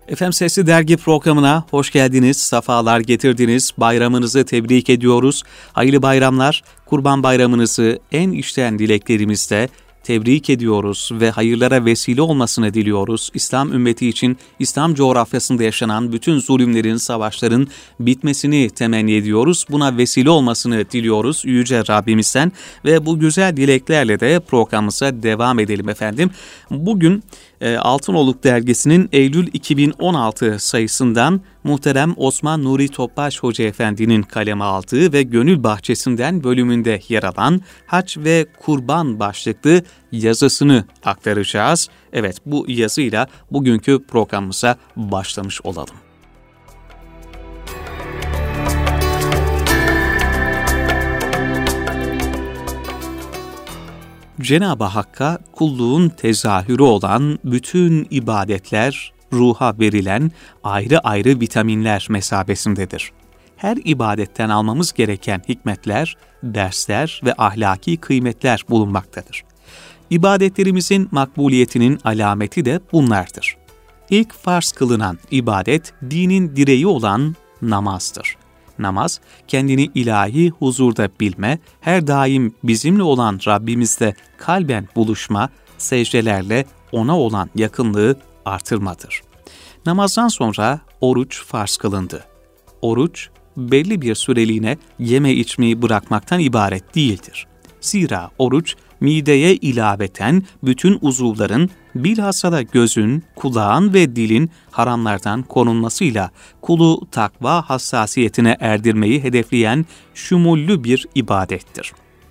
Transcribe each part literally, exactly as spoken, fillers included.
Efendim Sesli Dergi programına hoş geldiniz, sefalar getirdiniz. Bayramınızı tebrik ediyoruz. Hayırlı bayramlar, Kurban Bayramınızı en içten dileklerimizle tebrik ediyoruz ve hayırlara vesile olmasını diliyoruz. İslam ümmeti için İslam coğrafyasında yaşanan bütün zulümlerin, savaşların bitmesini temenni ediyoruz. Buna vesile olmasını diliyoruz Yüce Rabbimizden ve bu güzel dileklerle de programımıza devam edelim efendim. Bugün e, Altınoluk Dergisi'nin Eylül iki bin on altı sayısından muhterem Osman Nuri Topbaş Hoca Efendi'nin kaleme aldığı ve Gönül Bahçesi'nden bölümünde yer alan Hac ve Kurban başlıklı yazısını aktaracağız. Evet, bu yazıyla bugünkü programımıza başlamış olalım. Cenab-ı Hakk'a kulluğun tezahürü olan bütün ibadetler, ruha verilen ayrı ayrı vitaminler mesabesindedir. Her ibadetten almamız gereken hikmetler, dersler ve ahlaki kıymetler bulunmaktadır. İbadetlerimizin makbuliyetinin alameti de bunlardır. İlk farz kılınan ibadet, dinin direği olan namazdır. Namaz, kendini ilahi huzurda bilme, her daim bizimle olan Rabbimizle kalben buluşma, secdelerle ona olan yakınlığı artırmadır. Namazdan sonra oruç farz kılındı. Oruç, belli bir süreliğine yeme içmeyi bırakmaktan ibaret değildir. Zira oruç, mideye ilaveten bütün uzuvların, bilhassa da gözün, kulağın ve dilin haramlardan korunmasıyla kulu takva hassasiyetine erdirmeyi hedefleyen şumullü bir ibadettir.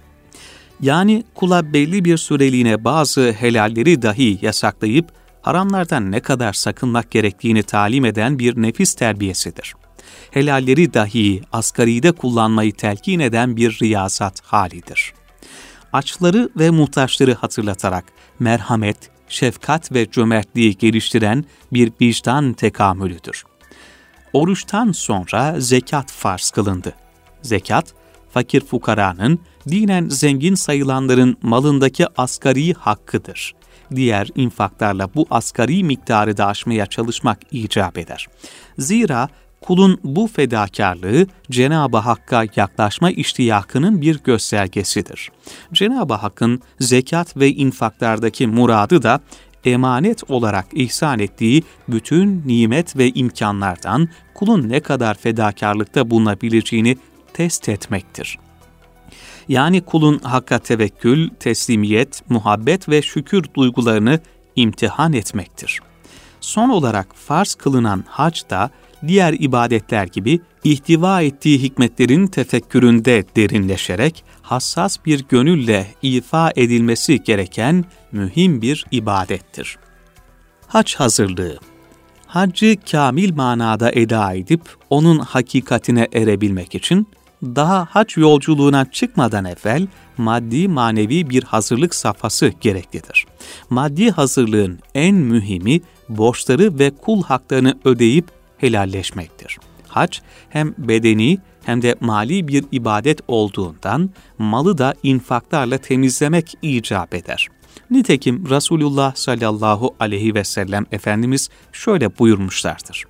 Yani kula belli bir süreliğine bazı helalleri dahi yasaklayıp haramlardan ne kadar sakınmak gerektiğini talim eden bir nefis terbiyesidir. Helalleri dahi asgaride kullanmayı telkin eden bir riyazat halidir. Açları ve muhtaçları hatırlatarak merhamet, şefkat ve cömertliği geliştiren bir vicdan tekamülüdür. Oruçtan sonra zekat farz kılındı. Zekat, fakir fukaranın, dinen zengin sayılanların malındaki asgari hakkıdır. Diğer infaklarla bu asgari miktarı da aşmaya çalışmak icap eder. Zira kulun bu fedakarlığı Cenab-ı Hakk'a yaklaşma iştiyakının bir göstergesidir. Cenab-ı Hakk'ın zekat ve infaklardaki muradı da emanet olarak ihsan ettiği bütün nimet ve imkanlardan kulun ne kadar fedakarlıkta bulunabileceğini test etmektir. Yani kulun Hakk'a tevekkül, teslimiyet, muhabbet ve şükür duygularını imtihan etmektir. Son olarak farz kılınan hac da diğer ibadetler gibi ihtiva ettiği hikmetlerin tefekküründe derinleşerek hassas bir gönülle ifa edilmesi gereken mühim bir ibadettir. Hac hazırlığı. Haccı kamil manada eda edip onun hakikatine erebilmek için daha hac yolculuğuna çıkmadan evvel maddi manevi bir hazırlık safhası gereklidir. Maddi hazırlığın en mühimi borçları ve kul haklarını ödeyip helalleşmektir. Hac hem bedeni hem de mali bir ibadet olduğundan malı da infaklarla temizlemek icap eder. Nitekim Resulullah sallallahu aleyhi ve sellem Efendimiz şöyle buyurmuşlardır.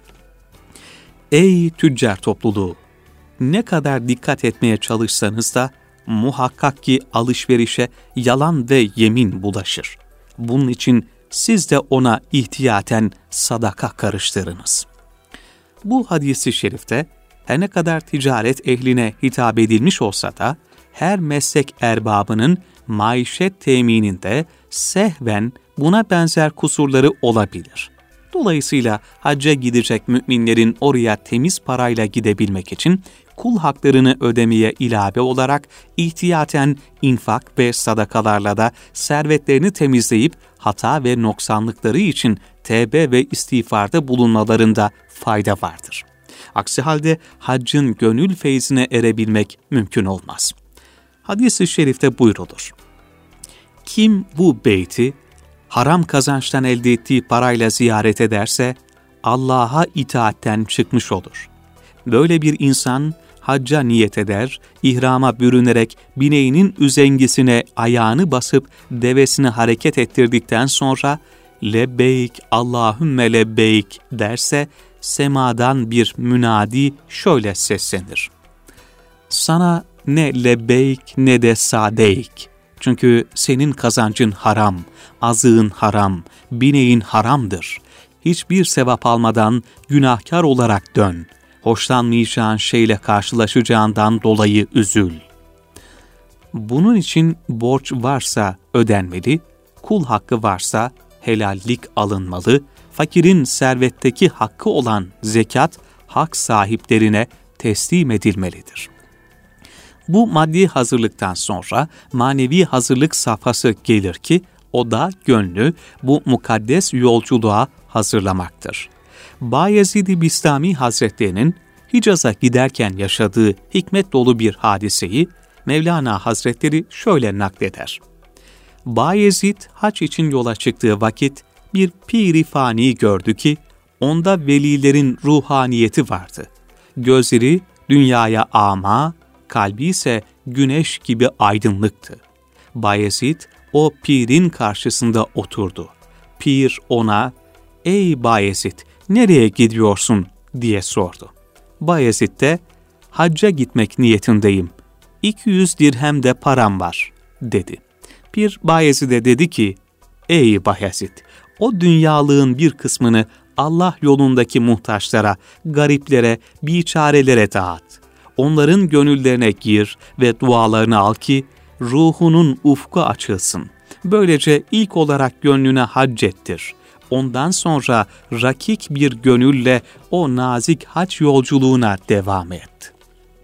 Ey tüccar topluluğu! Ne kadar dikkat etmeye çalışsanız da muhakkak ki alışverişe yalan ve yemin bulaşır. Bunun için siz de ona ihtiyaten sadaka karıştırınız. Bu hadis-i şerifte her ne kadar ticaret ehline hitap edilmiş olsa da her meslek erbabının maişet temininde sehven buna benzer kusurları olabilir. Dolayısıyla hacca gidecek müminlerin oraya temiz parayla gidebilmek için kul haklarını ödemeye ilave olarak ihtiyaten infak ve sadakalarla da servetlerini temizleyip hata ve noksanlıkları için tevbe ve istiğfarda bulunmalarında fayda vardır. Aksi halde haccın gönül feyzine erebilmek mümkün olmaz. Hadis-i şerifte buyrulur. Kim bu beyti haram kazançtan elde ettiği parayla ziyaret ederse Allah'a itaatten çıkmış olur. Böyle bir insan hacca niyet eder, ihrama bürünerek bineğinin üzengisine ayağını basıp devesini hareket ettirdikten sonra lebbeyk Allahümme lebbeyk derse, semadan bir münadi şöyle seslenir: sana ne lebbeyk ne de sadeyk. Çünkü senin kazancın haram, azığın haram, bineğin haramdır. Hiçbir sevap almadan günahkar olarak dön. Hoşlanmayacağın şeyle karşılaşacağından dolayı üzül. Bunun için borç varsa ödenmeli, kul hakkı varsa helallik alınmalı, fakirin servetteki hakkı olan zekat, hak sahiplerine teslim edilmelidir. Bu maddi hazırlıktan sonra manevi hazırlık safhası gelir ki, o da gönlü bu mukaddes yolculuğa hazırlamaktır. Bayezid-i Bistami Hazretlerinin Hicaz'a giderken yaşadığı hikmet dolu bir hadiseyi Mevlana Hazretleri şöyle nakleder. Bayezid hac için yola çıktığı vakit bir pir-i fani gördü ki, onda velilerin ruhaniyeti vardı. Gözleri dünyaya ama, kalbi ise güneş gibi aydınlıktı. Bayezid o pirin karşısında oturdu. Pir ona, ''Ey Bayezid, nereye gidiyorsun?'' diye sordu. Bayezid de, ''Hacca gitmek niyetindeyim. iki yüz dirhem de param var.'' dedi. Pir Bayezid'e dedi ki, ''Ey Bayezid, o dünyalığın bir kısmını Allah yolundaki muhtaçlara, gariplere, biçarelere dağıt. Onların gönüllerine gir ve dualarını al ki ruhunun ufku açılsın. Böylece ilk olarak gönlüne hac ettir. Ondan sonra rakik bir gönülle o nazik hac yolculuğuna devam et.''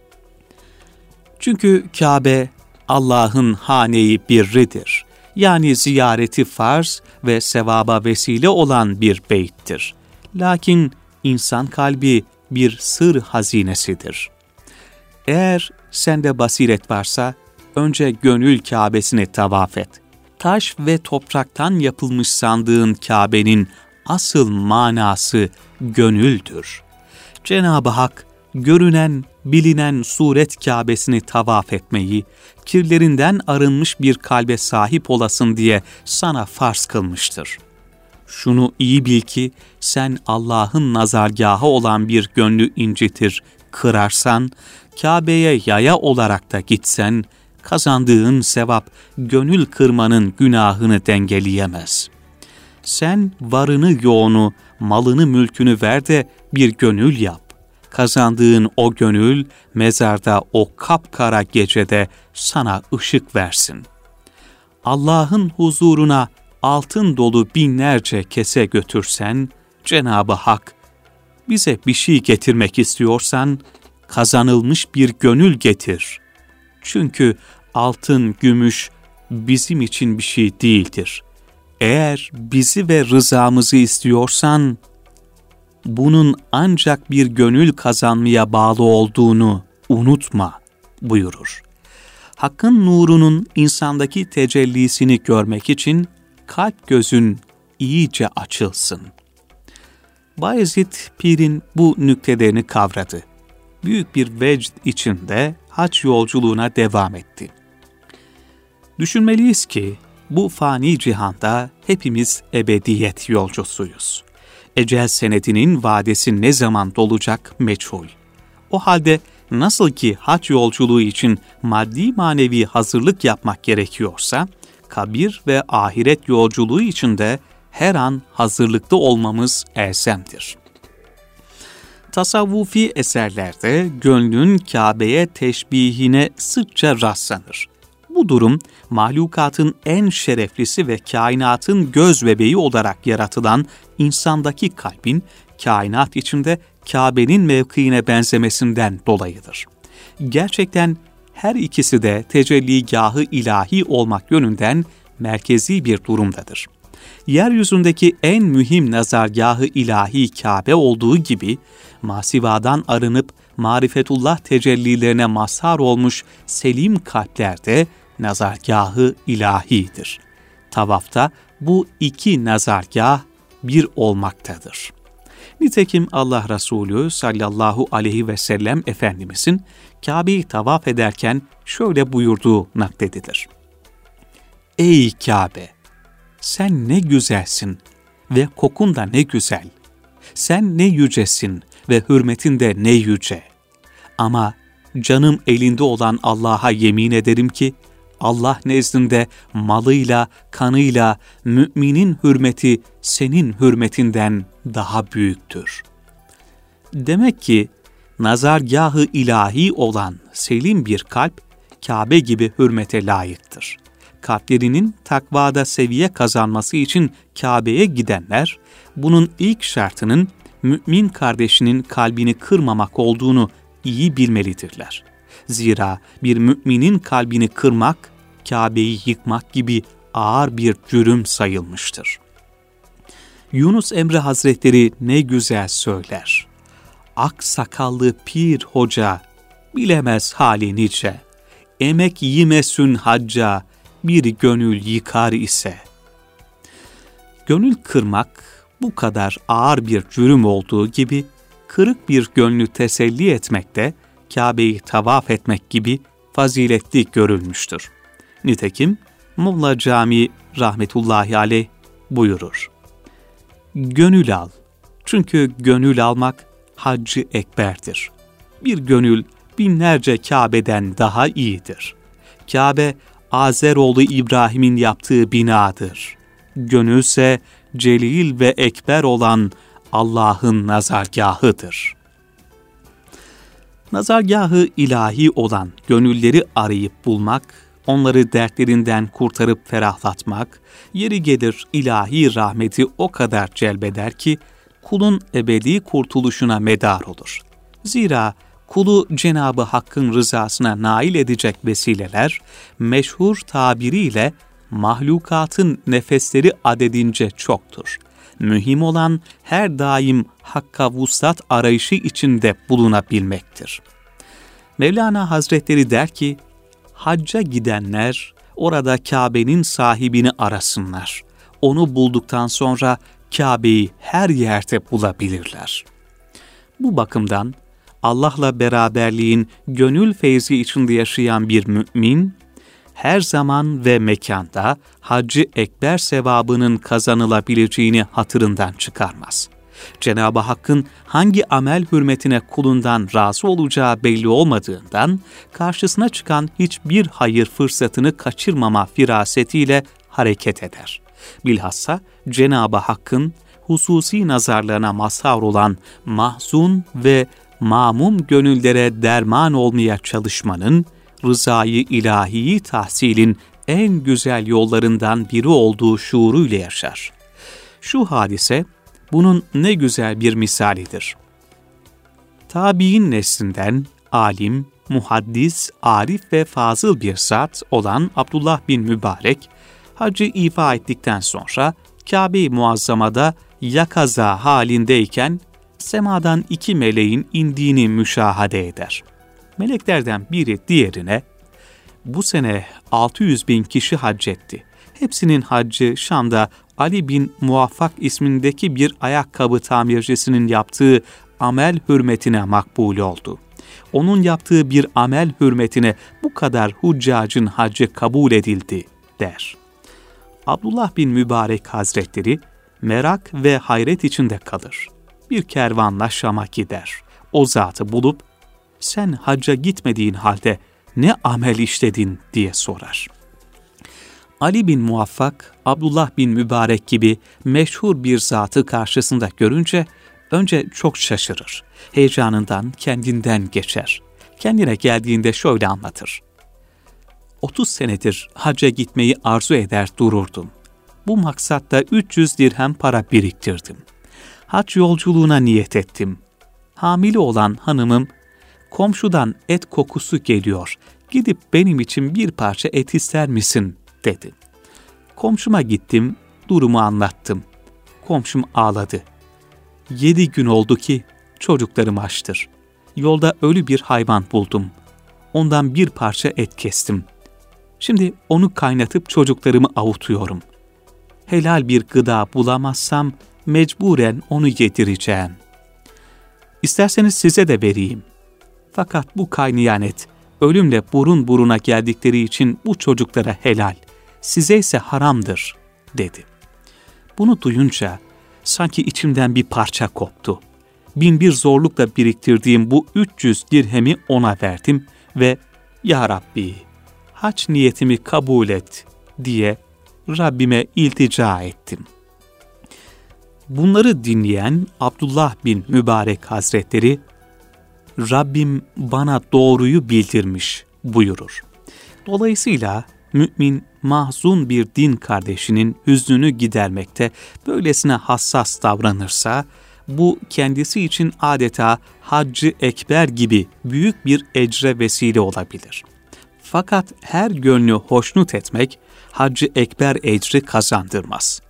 Çünkü Kabe Allah'ın hane-i birridir. Yani ziyareti farz ve sevaba vesile olan bir beyttir. Lakin insan kalbi bir sır hazinesidir. Eğer sende basiret varsa, önce gönül Kabe'sini tavaf et. Taş ve topraktan yapılmış sandığın Kabe'nin asıl manası gönüldür. Cenab-ı Hak, görünen, bilinen suret Kabe'sini tavaf etmeyi, kirlerinden arınmış bir kalbe sahip olasın diye sana farz kılmıştır. Şunu iyi bil ki, sen Allah'ın nazargahı olan bir gönlü incitir, kırarsan, Kabe'ye yaya olarak da gitsen, kazandığın sevap, gönül kırmanın günahını dengeleyemez. Sen varını yoğunu, malını mülkünü ver de bir gönül yap. Kazandığın o gönül, mezarda o kapkara gecede sana ışık versin. Allah'ın huzuruna altın dolu binlerce kese götürsen, Cenab-ı Hak, bize bir şey getirmek istiyorsan, kazanılmış bir gönül getir. Çünkü altın, gümüş bizim için bir şey değildir. Eğer bizi ve rızamızı istiyorsan, bunun ancak bir gönül kazanmaya bağlı olduğunu unutma buyurur. Hakkın nurunun insandaki tecellisini görmek için kalp gözün iyice açılsın. Bayezid Pir'in bu nüktelerini kavradı. Büyük bir vecd içinde hac yolculuğuna devam etti. Düşünmeliyiz ki bu fani cihanda hepimiz ebediyet yolcusuyuz. Ecel senedinin vadesi ne zaman dolacak meçhul. O halde nasıl ki hac yolculuğu için maddi manevi hazırlık yapmak gerekiyorsa, kabir ve ahiret yolculuğu için de her an hazırlıklı olmamız elzemdir. Tasavvufi eserlerde gönlün Kabe'ye teşbihine sıkça rastlanır. Bu durum, mahlukatın en şereflisi ve kainatın göz bebeği olarak yaratılan insandaki kalbin, kainat içinde Kabe'nin mevkiine benzemesinden dolayıdır. Gerçekten her ikisi de tecelligâh-ı ilahi olmak yönünden merkezi bir durumdadır. Yeryüzündeki en mühim nazargâh-ı ilahi Kabe olduğu gibi, masivadan arınıp marifetullah tecellilerine mazhar olmuş selim kalplerde nazargâh-ı ilahidir. Tavafta bu iki nazargâh bir olmaktadır. Nitekim Allah Resulü sallallahu aleyhi ve sellem Efendimizin Kabe'yi tavaf ederken şöyle buyurduğu nakledilir. Ey Kabe! Sen ne güzelsin, ve kokun da ne güzel. Sen ne yücesin ve hürmetin de ne yüce. Ama canım elinde olan Allah'a yemin ederim ki, Allah nezdinde malıyla, kanıyla müminin hürmeti senin hürmetinden daha büyüktür. Demek ki nazargâh-ı ilahi olan selim bir kalp, Kabe gibi hürmete layıktır. Kalplerinin takvada seviye kazanması için Kabe'ye gidenler, bunun ilk şartının mümin kardeşinin kalbini kırmamak olduğunu iyi bilmelidirler. Zira bir müminin kalbini kırmak, Kabe'yi yıkmak gibi ağır bir cürüm sayılmıştır. Yunus Emre Hazretleri ne güzel söyler. Ak sakallı pir hoca, bilemez hali nice. Emek yemesün hacca, bir gönül yıkar ise. Gönül kırmak bu kadar ağır bir cürüm olduğu gibi, kırık bir gönlü teselli etmek de Kabe'yi tavaf etmek gibi faziletli görülmüştür. Nitekim Molla Cami rahmetullahi aleyh buyurur. Gönül al, çünkü gönül almak Haccı Ekber'dir. Bir gönül binlerce Kabe'den daha iyidir. Kabe, Azeroğlu İbrahim'in yaptığı binadır. Gönülse celil ve ekber olan Allah'ın nazargâhıdır. Nazargâhı ilahi olan gönülleri arayıp bulmak, onları dertlerinden kurtarıp ferahlatmak, yeri gelir ilahi rahmeti o kadar celbeder ki, kulun ebedi kurtuluşuna medar olur. Zira kulu Cenab-ı Hakk'ın rızasına nail edecek vesileler, meşhur tabiriyle mahlukatın nefesleri adedince çoktur. Mühim olan her daim Hakk'a vuslat arayışı içinde bulunabilmektir. Mevlana Hazretleri der ki, hacca gidenler orada Kabe'nin sahibini arasınlar. Onu bulduktan sonra Kabe'yi her yerde bulabilirler. Bu bakımdan Allah'la beraberliğin gönül feyzi içinde yaşayan bir mümin, her zaman ve mekanda Haccı Ekber sevabının kazanılabileceğini hatırından çıkarmaz. Cenab-ı Hakk'ın hangi amel hürmetine kulundan razı olacağı belli olmadığından, karşısına çıkan hiçbir hayır fırsatını kaçırmama firasetiyle hareket eder. Bilhassa Cenab-ı Hakk'ın hususi nazarlarına mazhar olan mahzun ve mamum gönüllere derman olmaya çalışmanın, rızayı ilahiyi tahsilin en güzel yollarından biri olduğu şuuruyla yaşar. Şu hadise, bunun ne güzel bir misalidir. Tabi'in neslinden alim, muhaddis, arif ve fazıl bir zat olan Abdullah bin Mübarek, hacı ifa ettikten sonra Kabe-i Muazzama'da yakaza halindeyken semadan iki meleğin indiğini müşahede eder. Meleklerden biri diğerine, bu sene altı yüz bin kişi hac etti. Hepsinin haccı Şam'da Ali bin Muvaffak ismindeki bir ayakkabı tamircisinin yaptığı amel hürmetine makbul oldu. Onun yaptığı bir amel hürmetine bu kadar huccacın haccı kabul edildi der. Abdullah bin Mübarek Hazretleri merak ve hayret içinde kalır. Bir kervanla Şam'a gider. O zatı bulup, sen hacca gitmediğin halde ne amel işledin diye sorar. Ali bin Muvaffak, Abdullah bin Mübarek gibi meşhur bir zatı karşısında görünce önce çok şaşırır. Heyecanından kendinden geçer. Kendine geldiğinde şöyle anlatır. otuz senedir hacca gitmeyi arzu eder dururdum. Bu maksatla üç yüz dirhem para biriktirdim. Hac yolculuğuna niyet ettim. Hamile olan hanımım, komşudan et kokusu geliyor, gidip benim için bir parça et ister misin dedi. Komşuma gittim, durumu anlattım. Komşum ağladı. Yedi gün oldu ki çocuklarım açtır. Yolda ölü bir hayvan buldum. Ondan bir parça et kestim. Şimdi onu kaynatıp çocuklarımı avutuyorum. Helal bir gıda bulamazsam mecburen onu yedireceğim. İsterseniz size de vereyim. Fakat bu kaynayan et ölümle burun buruna geldikleri için bu çocuklara helal, size ise haramdır, dedi. Bunu duyunca Sanki içimden bir parça koptu. Bin bir zorlukla biriktirdiğim bu üç yüz dirhemi ona verdim ve "Ya Rabbi, hac niyetimi kabul et" diye Rabbime iltica ettim. Bunları dinleyen Abdullah bin Mübarek Hazretleri, "Rabbim bana doğruyu bildirmiş" buyurur. Dolayısıyla mümin mahzun bir din kardeşinin hüznünü gidermekte böylesine hassas davranırsa, bu kendisi için adeta haccı ekber gibi büyük bir ecre vesile olabilir. Fakat her gönlü hoşnut etmek, haccı ekber ecri kazandırmaz.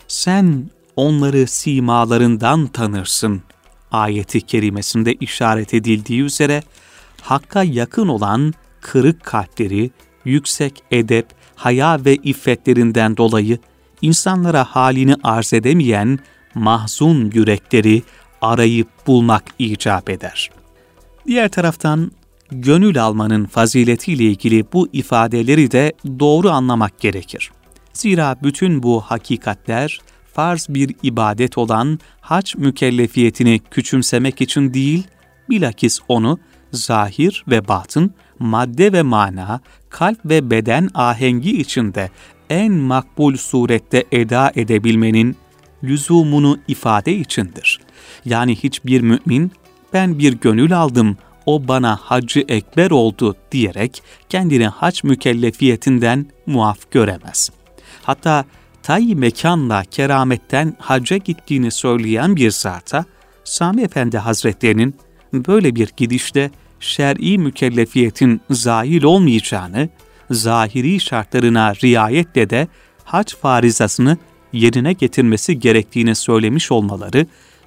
"Sen onları simalarından tanırsın" ayeti kerimesinde işaret edildiği üzere, Hakk'a yakın olan kırık kalpleri, yüksek edep, haya ve iffetlerinden dolayı insanlara halini arz edemeyen mahzun yürekleri arayıp bulmak icap eder. Diğer taraftan, gönül almanın faziletiyle ilgili bu ifadeleri de doğru anlamak gerekir. Zira bütün bu hakikatler, farz bir ibadet olan hac mükellefiyetini küçümsemek için değil, bilakis onu zahir ve batın, madde ve mana, kalp ve beden ahengi içinde en makbul surette eda edebilmenin lüzumunu ifade içindir. Yani hiçbir mümin, "Ben bir gönül aldım, o bana haccı ekber oldu" diyerek kendini hac mükellefiyetinden muaf göremez. Hatta tay mekanla kerametten hacca gittiğini söyleyen bir zata, Sami Efendi Hazretlerinin böyle bir gidişte şer'i mükellefiyetin zahil olmayacağını, zahiri şartlarına riayetle de hac farizasını yerine getirmesi gerektiğini söylemiş olmaları,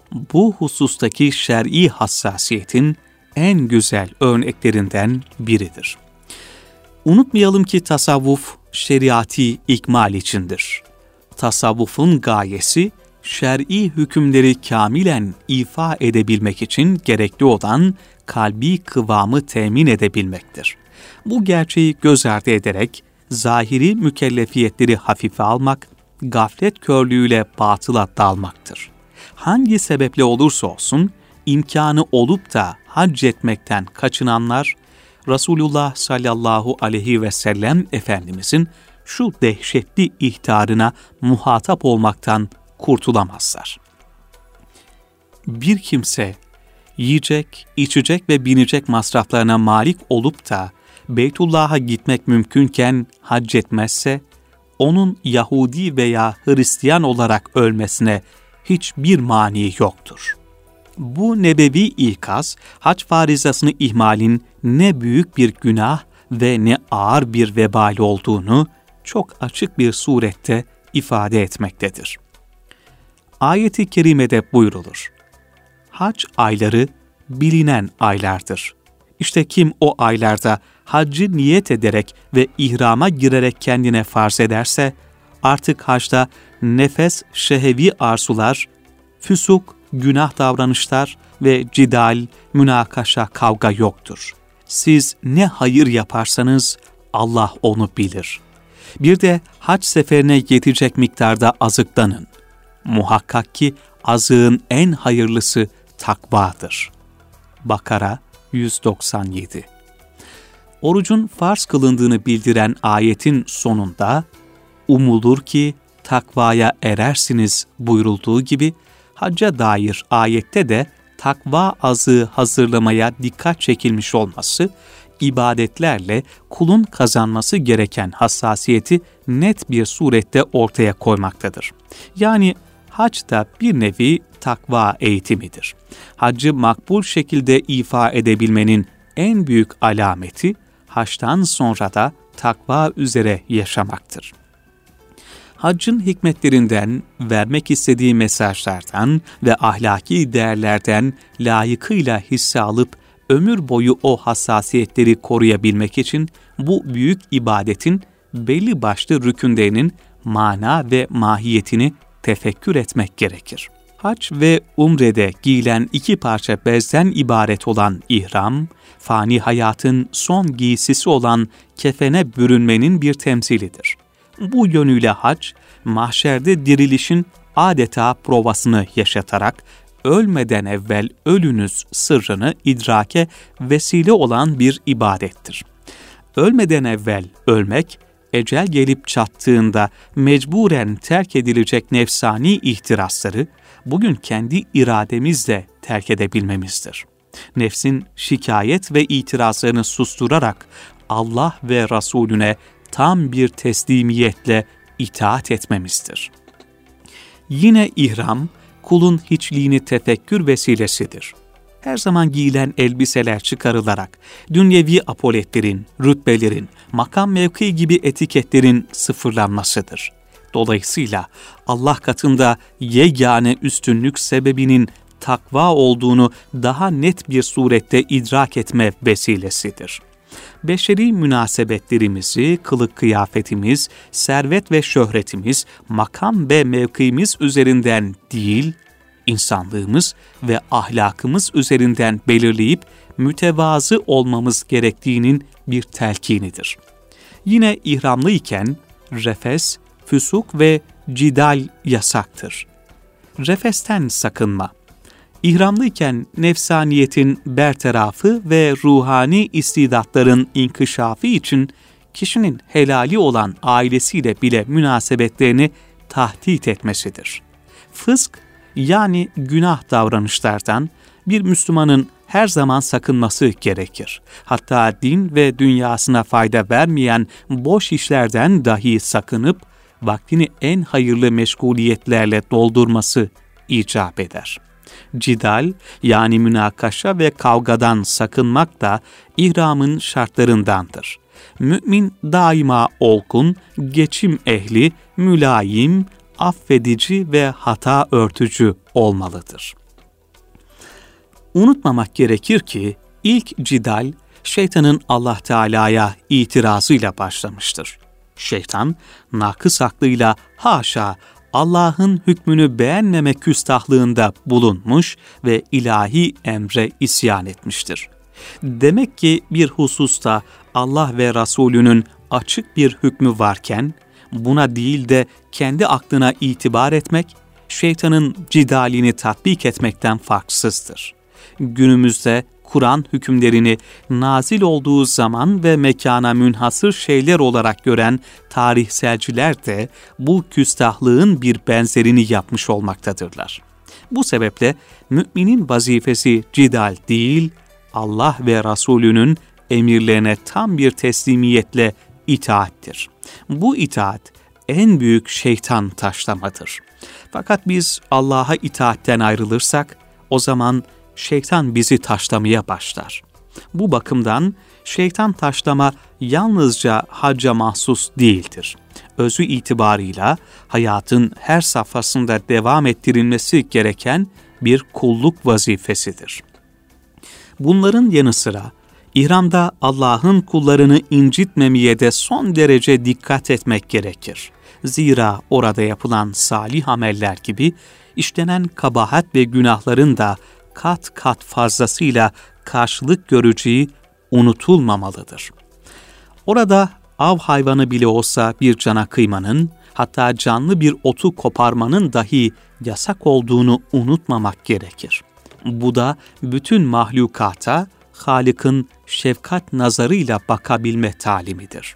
bu husustaki şer'i hassasiyetin en güzel örneklerinden biridir. Unutmayalım ki tasavvuf, şeriati ikmal içindir. Tasavvufun gayesi, şer'i hükümleri kamilen ifa edebilmek için gerekli olan kalbi kıvamı temin edebilmektir. Bu gerçeği göz ardı ederek, zahiri mükellefiyetleri hafife almak, gaflet körlüğüyle batıla dalmaktır. Hangi sebeple olursa olsun, imkanı olup da hac etmekten kaçınanlar, Resulullah sallallahu aleyhi ve sellem Efendimizin şu dehşetli ihtarına muhatap olmaktan kurtulamazlar. Bir kimse, yiyecek, içecek ve binecek masraflarına malik olup da Beytullah'a gitmek mümkünken hac etmezse, onun Yahudi veya Hristiyan olarak ölmesine hiçbir mani yoktur. Bu nebevi ikaz, hac farizasını ihmalin ne büyük bir günah ve ne ağır bir vebal olduğunu çok açık bir surette ifade etmektedir. Ayet-i kerimede buyrulur: "Hac ayları bilinen aylardır. İşte kim o aylarda haccı niyet ederek ve ihrama girerek kendine farz ederse, artık hacda nefes, şehevi arzular, füsuk, günah davranışlar ve cidal, münakaşa, kavga yoktur. Siz ne hayır yaparsanız Allah onu bilir. Bir de hac seferine yetecek miktarda azıklanın. Muhakkak ki azığın en hayırlısı takvadır." Bakara yüz doksan yedi. Orucun farz kılındığını bildiren ayetin sonunda, "Umulur ki takvaya erersiniz" buyurulduğu gibi, hacca dair ayette de takva azığı hazırlamaya dikkat çekilmiş olması, ibadetlerle kulun kazanması gereken hassasiyeti net bir surette ortaya koymaktadır. Yani hac da bir nevi takva eğitimidir. Haccı makbul şekilde ifa edebilmenin en büyük alameti, haçtan sonra da takva üzere yaşamaktır. Haccın hikmetlerinden, vermek istediği mesajlardan ve ahlaki değerlerden layıkıyla hisse alıp ömür boyu o hassasiyetleri koruyabilmek için bu büyük ibadetin belli başlı rükünlerinin mana ve mahiyetini tefekkür etmek gerekir. Hac ve umrede giyilen iki parça bezden ibaret olan ihram, fani hayatın son giysisi olan kefene bürünmenin bir temsilidir. Bu yönüyle hac, mahşerde dirilişin adeta provasını yaşatarak ölmeden evvel ölünüz sırrını idrake vesile olan bir ibadettir. Ölmeden evvel ölmek, ecel gelip çattığında mecburen terk edilecek nefsani ihtirasları bugün kendi irademizle terk edebilmemizdir. Nefsin şikayet ve itirazlarını susturarak Allah ve Resulüne tam bir teslimiyetle itaat etmemizdir. Yine ihram, kulun hiçliğini tefekkür vesilesidir. Her zaman giyilen elbiseler çıkarılarak dünyevi apoletlerin, rütbelerin, makam mevki gibi etiketlerin sıfırlanmasıdır. Dolayısıyla Allah katında yegane üstünlük sebebinin takva olduğunu daha net bir surette idrak etme vesilesidir. Beşeri münasebetlerimizi, kılık kıyafetimiz, servet ve şöhretimiz, makam ve mevkimiz üzerinden değil, insanlığımız ve ahlakımız üzerinden belirleyip mütevazı olmamız gerektiğinin bir telkinidir. Yine ihramlıyken refes, füsuk ve cidal yasaktır. Refesten sakınma. İhramlıyken nefsaniyetin bertarafı ve ruhani istidatların inkişafı için kişinin helali olan ailesiyle bile münasebetlerini tahdit etmesidir. Fısk, yani günah davranışlardan bir Müslümanın her zaman sakınması gerekir. Hatta din ve dünyasına fayda vermeyen boş işlerden dahi sakınıp vaktini en hayırlı meşguliyetlerle doldurması icap eder. Cidal, yani münakaşa ve kavgadan sakınmak da ihramın şartlarındandır. Mümin daima olgun, geçim ehli, mülayim, affedici ve hata örtücü olmalıdır. Unutmamak gerekir ki ilk cidal şeytanın Allah Teala'ya itirazıyla başlamıştır. Şeytan nakıs aklıyla haşa Allah'ın hükmünü beğenmeme küstahlığında bulunmuş ve ilahi emre isyan etmiştir. Demek ki bir hususta Allah ve Resulünün açık bir hükmü varken, buna değil de kendi aklına itibar etmek, şeytanın cidalini tatbik etmekten farksızdır. Günümüzde Kur'an hükümlerini nazil olduğu zaman ve mekana münhasır şeyler olarak gören tarihselciler de bu küstahlığın bir benzerini yapmış olmaktadırlar. Bu sebeple müminin vazifesi cidal değil, Allah ve Resulünün emirlerine tam bir teslimiyetle itaattir. Bu itaat en büyük şeytan taşlamadır. Fakat biz Allah'a itaatten ayrılırsak, o zaman şeytan bizi taşlamaya başlar. Bu bakımdan şeytan taşlama yalnızca hacca mahsus değildir. Özü itibarıyla hayatın her safhasında devam ettirilmesi gereken bir kulluk vazifesidir. Bunların yanı sıra ihramda Allah'ın kullarını incitmemeye de son derece dikkat etmek gerekir. Zira orada yapılan salih ameller gibi işlenen kabahat ve günahların da kat kat fazlasıyla karşılık göreceği unutulmamalıdır. Orada av hayvanı bile olsa bir cana kıymanın, hatta canlı bir otu koparmanın dahi yasak olduğunu unutmamak gerekir. Bu da bütün mahlukata Halık'ın şefkat nazarıyla bakabilme talimidir.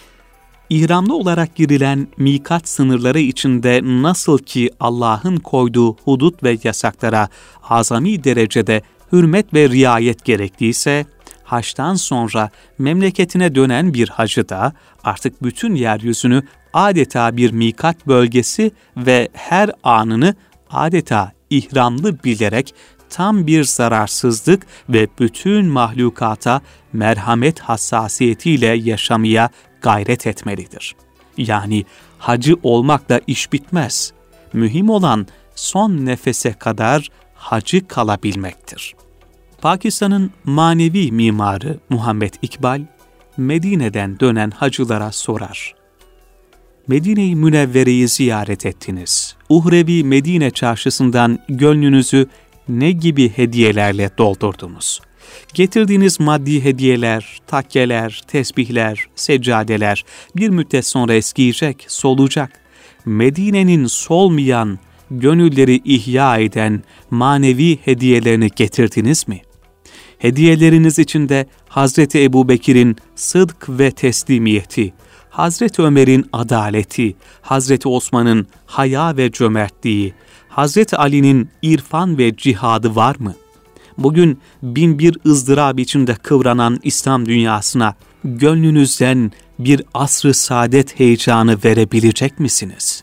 İhramlı olarak girilen mikat sınırları içinde nasıl ki Allah'ın koyduğu hudut ve yasaklara azami derecede hürmet ve riayet gerektiyse, haçtan sonra memleketine dönen bir hacı da artık bütün yeryüzünü adeta bir mikat bölgesi ve her anını adeta ihramlı bilerek tam bir zararsızlık ve bütün mahlukata merhamet hassasiyetiyle yaşamaya gayret etmelidir. Yani hacı olmakla iş bitmez. Mühim olan son nefese kadar hacı kalabilmektir. Pakistan'ın manevi mimarı Muhammed İkbal, Medine'den dönen hacılara sorar. Medine-i Münevvere'yi ziyaret ettiniz. Uhrevi Medine çarşısından gönlünüzü ne gibi hediyelerle doldurdunuz? Getirdiğiniz maddi hediyeler, takkeler, tesbihler, seccadeler bir müddet sonra eskiyecek, solacak. Medine'nin solmayan, gönülleri ihya eden manevi hediyelerini getirdiniz mi? Hediyeleriniz içinde Hazreti Ebubekir'in sıdk ve teslimiyeti, Hazreti Ömer'in adaleti, Hazreti Osman'ın haya ve cömertliği, Hazreti Ali'nin irfan ve cihadı var mı? Bugün bin bir ızdırap içinde kıvranan İslam dünyasına gönlünüzden bir asr-ı saadet heyecanı verebilecek misiniz?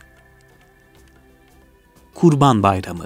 Kurban Bayramı.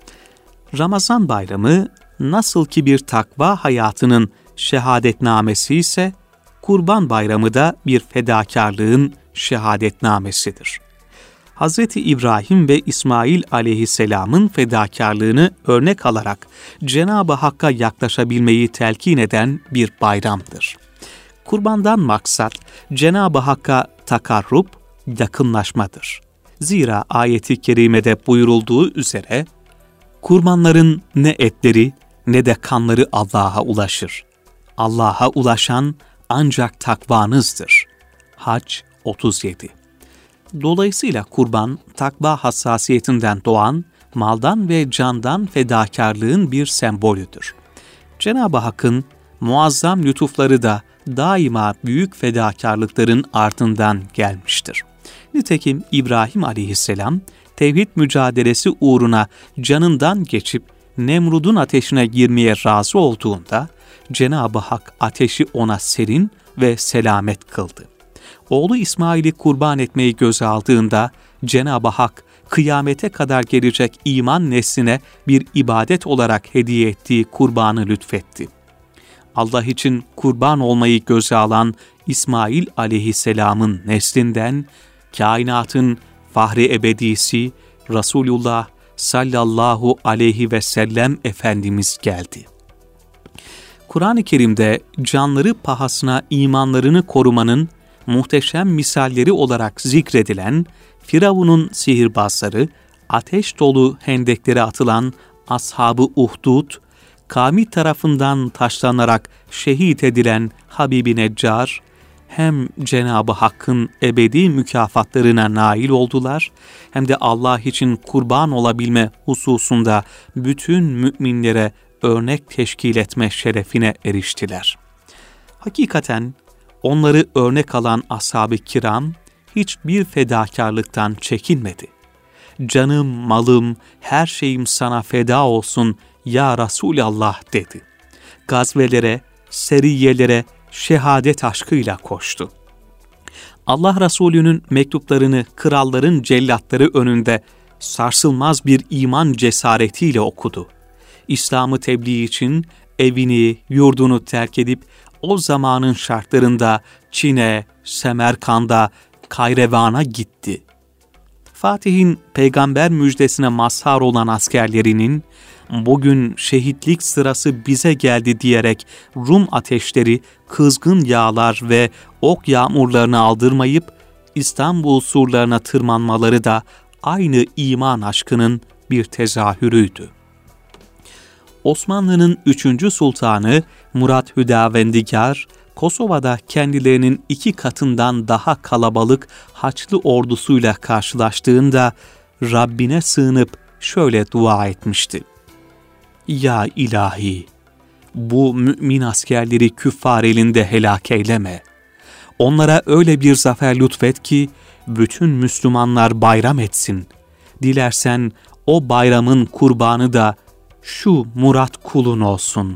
Ramazan Bayramı nasıl ki bir takva hayatının şehadetnamesi ise, Kurban Bayramı da bir fedakarlığın şehadetnamesidir. Hazreti İbrahim ve İsmail aleyhisselamın fedakarlığını örnek alarak Cenab-ı Hakk'a yaklaşabilmeyi telkin eden bir bayramdır. Kurbandan maksat Cenab-ı Hakk'a takarrub, yakınlaşmadır. Zira ayet-i kerimede buyurulduğu üzere, kurbanların ne etleri ne de kanları Allah'a ulaşır. Allah'a ulaşan ancak takvanızdır. Hac otuz yedi. Dolayısıyla kurban, takva hassasiyetinden doğan, maldan ve candan fedakarlığın bir sembolüdür. Cenab-ı Hakk'ın muazzam lütufları da daima büyük fedakarlıkların ardından gelmiştir. Nitekim İbrahim aleyhisselam, tevhid mücadelesi uğruna canından geçip Nemrud'un ateşine girmeye razı olduğunda, Cenab-ı Hak ateşi ona serin ve selamet kıldı. Oğlu İsmail'i kurban etmeyi göze aldığında, Cenab-ı Hak kıyamete kadar gelecek iman nesline bir ibadet olarak hediye ettiği kurbanı lütfetti. Allah için kurban olmayı göze alan İsmail aleyhisselamın neslinden, kainatın fahri ebedisi Resulullah sallallahu aleyhi ve sellem Efendimiz geldi. Kur'an-ı Kerim'de canları pahasına imanlarını korumanın muhteşem misalleri olarak zikredilen Firavun'un sihirbazları, ateş dolu hendeklere atılan Ashab-ı Uhdud, kavmi tarafından taşlanarak şehit edilen Habib-i Neccar, hem Cenab-ı Hakk'ın ebedi mükafatlarına nail oldular, hem de Allah için kurban olabilme hususunda bütün müminlere örnek teşkil etme şerefine eriştiler. Hakikaten onları örnek alan ashab-ı kiram hiçbir fedakarlıktan çekinmedi. Canım, malım, her şeyim sana feda olsun ya Resulallah dedi. Gazvelere, seriyelere şehadet aşkıyla koştu. Allah Resulü'nün mektuplarını kralların cellatları önünde sarsılmaz bir iman cesaretiyle okudu. İslam'ı tebliğ için evini, yurdunu terk edip o zamanın şartlarında Çin'e, Semerkand'a, Kayrevan'a gitti. Fatih'in peygamber müjdesine mazhar olan askerlerinin bugün şehitlik sırası bize geldi diyerek Rum ateşleri, kızgın yağlar ve ok yağmurlarını aldırmayıp İstanbul surlarına tırmanmaları da aynı iman aşkının bir tezahürüydü. Osmanlı'nın üçüncü sultanı Murat Hüdavendigar, Kosova'da kendilerinin iki katından daha kalabalık Haçlı ordusuyla karşılaştığında Rabbine sığınıp şöyle dua etmişti. Ya ilahi, bu mümin askerleri küffar elinde helak eyleme. Onlara öyle bir zafer lütfet ki bütün Müslümanlar bayram etsin. Dilersen o bayramın kurbanı da şu Murat kulun olsun.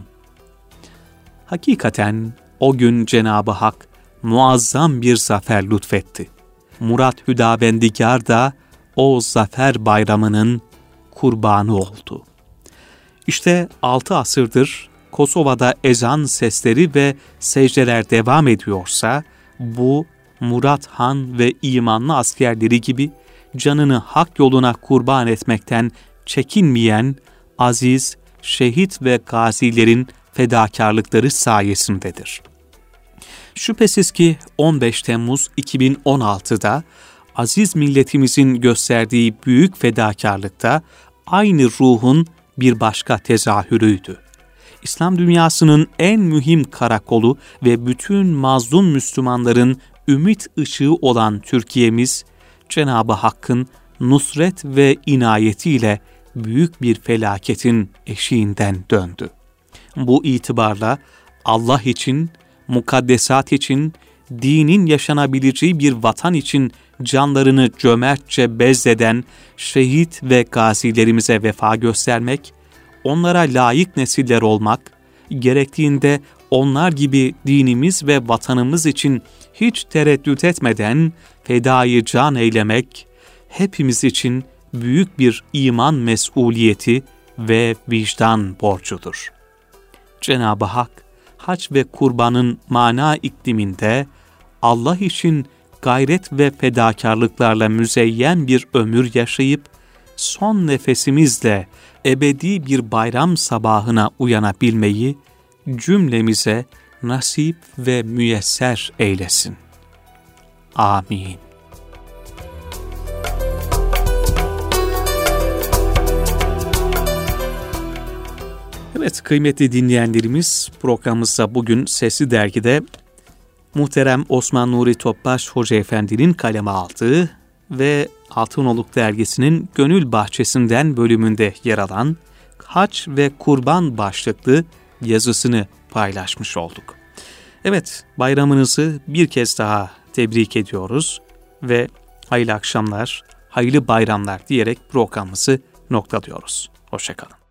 Hakikaten o gün Cenab-ı Hak muazzam bir zafer lütfetti. Murat Hüdavendigar da o zafer bayramının kurbanı oldu. İşte altı asırdır Kosova'da ezan sesleri ve secdeler devam ediyorsa, bu Murat Han ve imanlı askerleri gibi canını hak yoluna kurban etmekten çekinmeyen aziz, şehit ve gazilerin fedakarlıkları sayesindedir. Şüphesiz ki on beş Temmuz iki bin on altıda aziz milletimizin gösterdiği büyük fedakarlıkta aynı ruhun bir başka tezahürüydü. İslam dünyasının en mühim karakolu ve bütün mazlum Müslümanların ümit ışığı olan Türkiye'miz, Cenab-ı Hakk'ın nusret ve inayetiyle büyük bir felaketin eşiğinden döndü. Bu itibarla Allah için, mukaddesat için, dinin yaşanabileceği bir vatan için canlarını cömertçe bezleden şehit ve gazilerimize vefa göstermek, onlara layık nesiller olmak, gerektiğinde onlar gibi dinimiz ve vatanımız için hiç tereddüt etmeden fedai can eylemek, hepimiz için büyük bir iman mesuliyeti ve vicdan borcudur. Cenab-ı Hak, hac ve kurbanın mana ikliminde Allah için gayret ve fedakarlıklarla müzeyyen bir ömür yaşayıp, son nefesimizle ebedi bir bayram sabahına uyanabilmeyi cümlemize nasip ve müyesser eylesin. Amin. Evet kıymetli dinleyenlerimiz, programımızda bugün Sesli Dergi'de muhterem Osman Nuri Topbaş Hoca Efendi'nin kaleme aldığı ve Altınoluk Dergisi'nin Gönül Bahçesinden bölümünde yer alan Hac ve Kurban başlıklı yazısını paylaşmış olduk. Evet, bayramınızı bir kez daha tebrik ediyoruz ve hayırlı akşamlar, hayırlı bayramlar diyerek programımızı noktalıyoruz. Hoşça kalın.